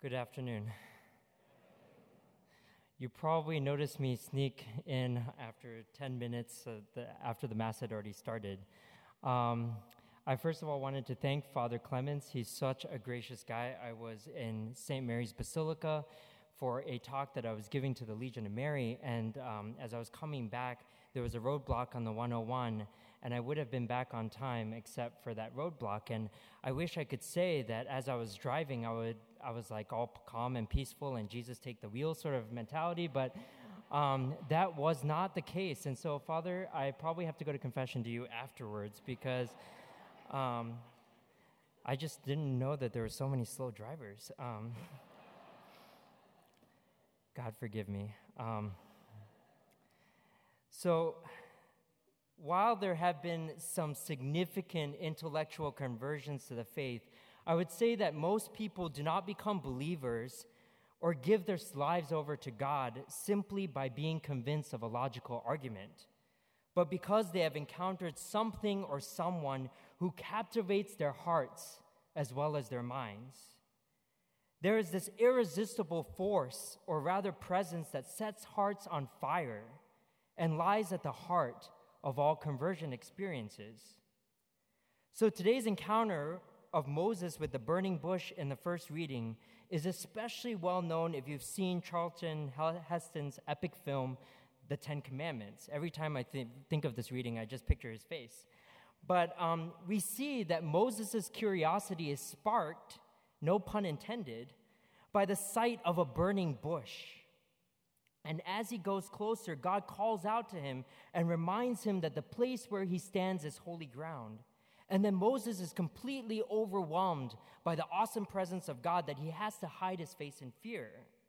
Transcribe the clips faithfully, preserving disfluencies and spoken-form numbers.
Good afternoon. You probably noticed me sneak in after ten minutes uh, the, after the Mass had already started. Um, I first of all wanted to thank Father Clemens. He's such a gracious guy. I was in Saint Mary's Basilica for a talk that I was giving to the Legion of Mary, and um, as I was coming back, there was a roadblock on the one oh one, and I would have been back on time except for that roadblock. And I wish I could say that as I was driving, I would I was like all calm and peaceful and Jesus take the wheel sort of mentality, but um, that was not the case. And so, Father, I probably have to go to confession to you afterwards because um, I just didn't know that there were so many slow drivers. Um, God forgive me. Um, so, while there have been some significant intellectual conversions to the faith, I would say that most people do not become believers or give their lives over to God simply by being convinced of a logical argument, but because they have encountered something or someone who captivates their hearts as well as their minds. There is this irresistible force, or rather presence, that sets hearts on fire and lies at the heart of all conversion experiences. So today's encounter of Moses with the burning bush in the first reading is especially well known if you've seen Charlton Heston's epic film, The Ten Commandments. Every time I th- think of this reading, I just picture his face. But um, we see that Moses' curiosity is sparked, no pun intended, by the sight of a burning bush. And as he goes closer, God calls out to him and reminds him that the place where he stands is holy ground. And then Moses is completely overwhelmed by the awesome presence of God that he has to hide his face in fear.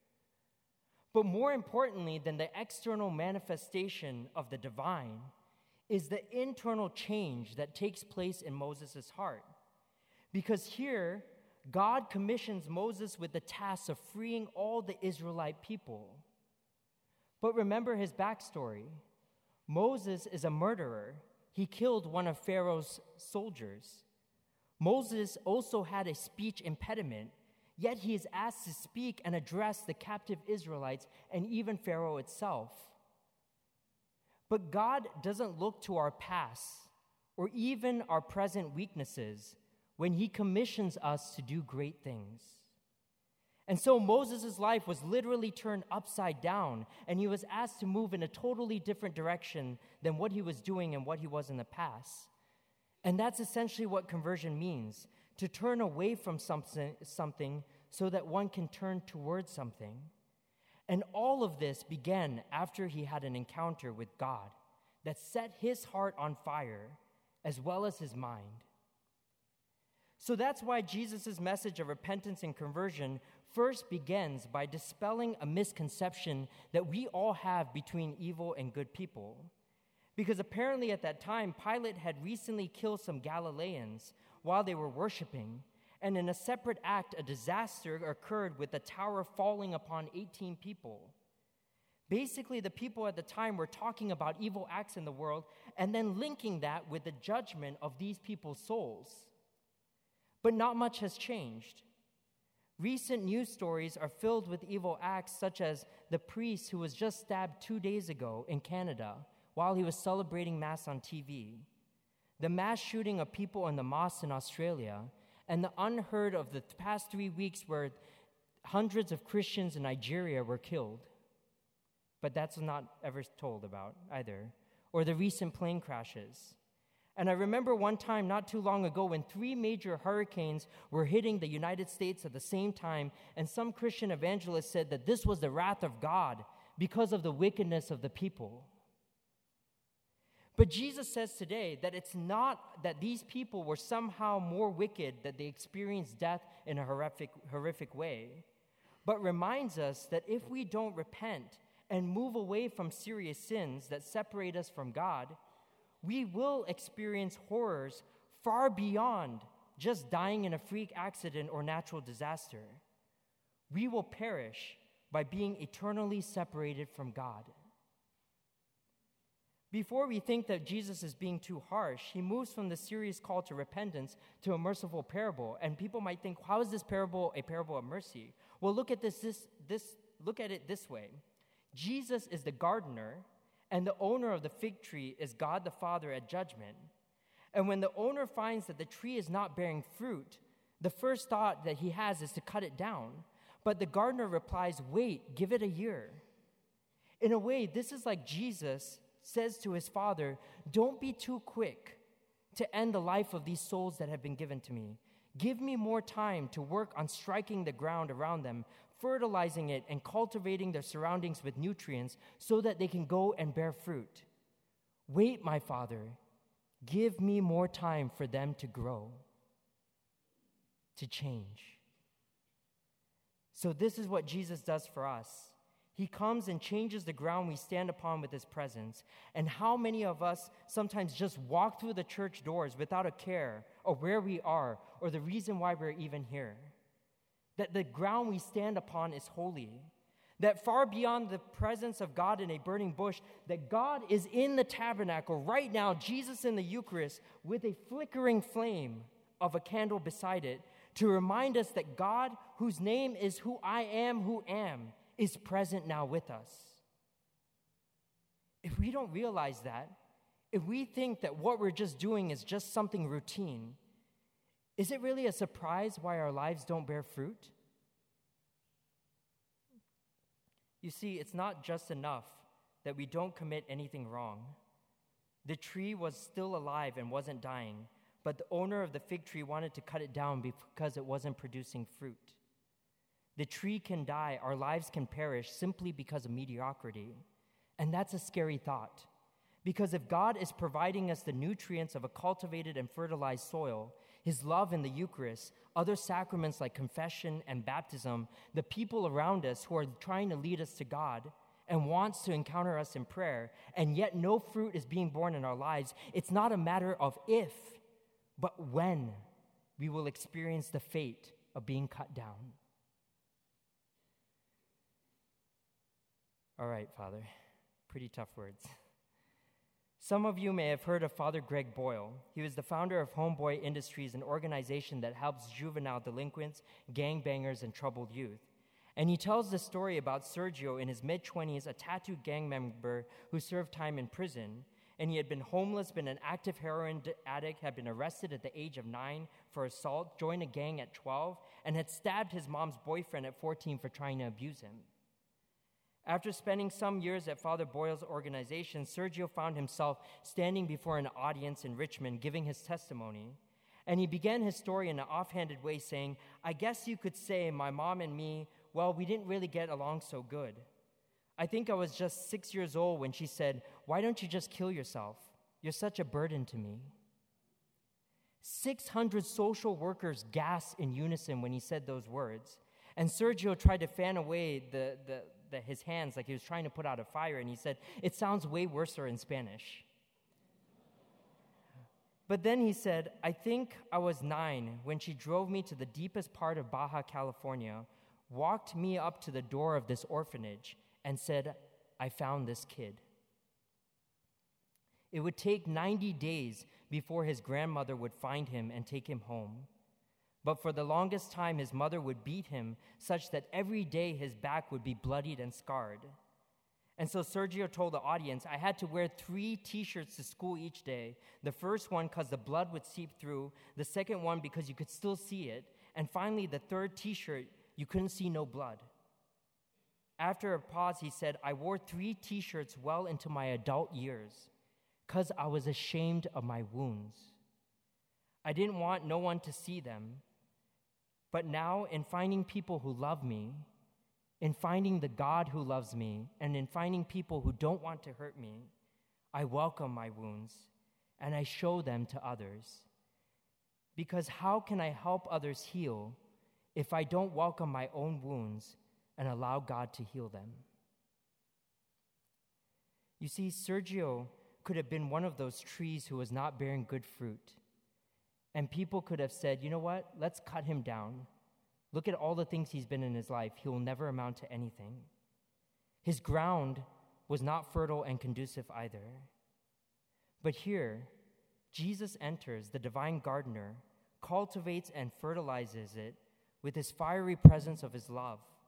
But more importantly than the external manifestation of the divine is the internal change that takes place in Moses' heart. Because here, God commissions Moses with the task of freeing all the Israelite people. But remember his backstory. Moses is a murderer. He killed one of Pharaoh's soldiers. Moses also had a speech impediment, yet he is asked to speak and address the captive Israelites and even Pharaoh itself. But God doesn't look to our past or even our present weaknesses when he commissions us to do great things. And so Moses' life was literally turned upside down, and he was asked to move in a totally different direction than what he was doing and what he was in the past. And that's essentially what conversion means, to turn away from something, something so that one can turn towards something. And all of this began after he had an encounter with God that set his heart on fire as well as his mind. So that's why Jesus' message of repentance and conversion first begins by dispelling a misconception that we all have between evil and good people. Because apparently at that time, Pilate had recently killed some Galileans while they were worshiping, and in a separate act, a disaster occurred with the tower falling upon eighteen people. Basically, the people at the time were talking about evil acts in the world and then linking that with the judgment of these people's souls. But not much has changed. Recent news stories are filled with evil acts, such as the priest who was just stabbed two days ago in Canada while he was celebrating Mass on T V, the mass shooting of people in the mosques in Australia, and the unheard of the past three weeks where hundreds of Christians in Nigeria were killed. But that's not ever told about either. Or the recent plane crashes. And I remember one time not too long ago when three major hurricanes were hitting the United States at the same time, and some Christian evangelists said that this was the wrath of God because of the wickedness of the people. But Jesus says today that it's not that these people were somehow more wicked, that they experienced death in a horrific, horrific way, but reminds us that if we don't repent and move away from serious sins that separate us from God, we will experience horrors far beyond just dying in a freak accident or natural disaster. We will perish by being eternally separated from God. Before we think that Jesus is being too harsh, he moves from the serious call to repentance to a merciful parable. And people might think, how is this parable a parable of mercy? Well, look at this, this, this, look at it this way. Jesus is the gardener, and the owner of the fig tree is God the Father at judgment. And when the owner finds that the tree is not bearing fruit, the first thought that he has is to cut it down. But the gardener replies, wait, give it a year. In a way, this is like Jesus says to his Father, don't be too quick to end the life of these souls that have been given to me. Give me more time to work on striking the ground around them, fertilizing it, and cultivating their surroundings with nutrients so that they can go and bear fruit. Wait, my Father, give me more time for them to grow, to change. So this is what Jesus does for us. He comes and changes the ground we stand upon with his presence. And how many of us sometimes just walk through the church doors without a care of where we are or the reason why we're even here? That the ground we stand upon is holy. That far beyond the presence of God in a burning bush, that God is in the tabernacle right now, Jesus in the Eucharist, with a flickering flame of a candle beside it, to remind us that God, whose name is who I am, who am, is present now with us. If we don't realize that, if we think that what we're just doing is just something routine, is it really a surprise why our lives don't bear fruit? You see, it's not just enough that we don't commit anything wrong. The tree was still alive and wasn't dying, but the owner of the fig tree wanted to cut it down because it wasn't producing fruit. The tree can die, our lives can perish simply because of mediocrity. And that's a scary thought. Because if God is providing us the nutrients of a cultivated and fertilized soil, his love in the Eucharist, other sacraments like confession and baptism, the people around us who are trying to lead us to God and wants to encounter us in prayer, and yet no fruit is being born in our lives, it's not a matter of if, but when we will experience the fate of being cut down. All right, Father, pretty tough words. Some of you may have heard of Father Greg Boyle. He was the founder of Homeboy Industries, an organization that helps juvenile delinquents, gangbangers, and troubled youth. And he tells the story about Sergio in his mid-twenties, a tattooed gang member who served time in prison. And he had been homeless, been an active heroin addict, had been arrested at the age of nine for assault, joined a gang at twelve, and had stabbed his mom's boyfriend at fourteen for trying to abuse him. After spending some years at Father Boyle's organization, Sergio found himself standing before an audience in Richmond giving his testimony. And he began his story in an offhanded way saying, I guess you could say my mom and me, well, we didn't really get along so good. I think I was just six years old when she said, why don't you just kill yourself? You're such a burden to me. six hundred social workers gasped in unison when he said those words. And Sergio tried to fan away the, the, the, his hands like he was trying to put out a fire, and he said, it sounds way worse in Spanish. But then he said, I think I was nine when she drove me to the deepest part of Baja California, walked me up to the door of this orphanage, and said, I found this kid. It would take ninety days before his grandmother would find him and take him home. But for the longest time, his mother would beat him such that every day his back would be bloodied and scarred. And so Sergio told the audience, I had to wear three T-shirts to school each day. The first one because the blood would seep through, the second one because you could still see it, and finally the third T-shirt, you couldn't see no blood. After a pause, he said, I wore three T-shirts well into my adult years because I was ashamed of my wounds. I didn't want no one to see them. But now, in finding people who love me, in finding the God who loves me, and in finding people who don't want to hurt me, I welcome my wounds, and I show them to others. Because how can I help others heal if I don't welcome my own wounds and allow God to heal them? You see, Sergio could have been one of those trees who was not bearing good fruit. And people could have said, you know what, let's cut him down. Look at all the things he's been in his life. He will never amount to anything. His ground was not fertile and conducive either. But here, Jesus enters, the divine gardener, cultivates and fertilizes it with his fiery presence of his love.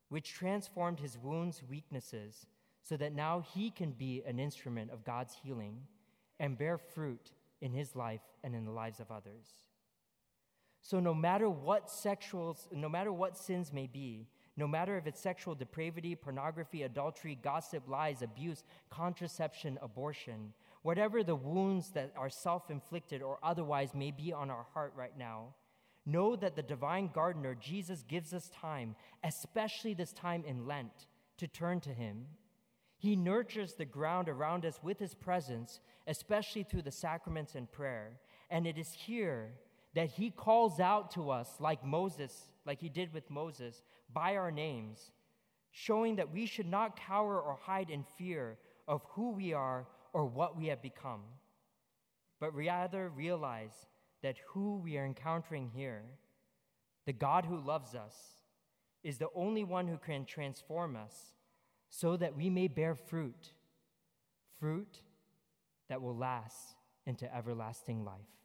which transformed his wounds' weaknesses, so that now he can be an instrument of God's healing and bear fruit in his life and in the lives of others. So no matter what sexual, no matter what sins may be, no matter if it's sexual depravity, pornography, adultery, gossip, lies, abuse, contraception, abortion, whatever the wounds that are self-inflicted or otherwise may be on our heart right now, know that the divine gardener, Jesus, gives us time, especially this time in Lent, to turn to him. He nurtures the ground around us with his presence, especially through the sacraments and prayer. And it is here that he calls out to us like Moses, like he did with Moses, by our names, showing that we should not cower or hide in fear of who we are or what we have become, but rather realize that who we are encountering here, the God who loves us, is the only one who can transform us so that we may bear fruit, fruit that will last into everlasting life.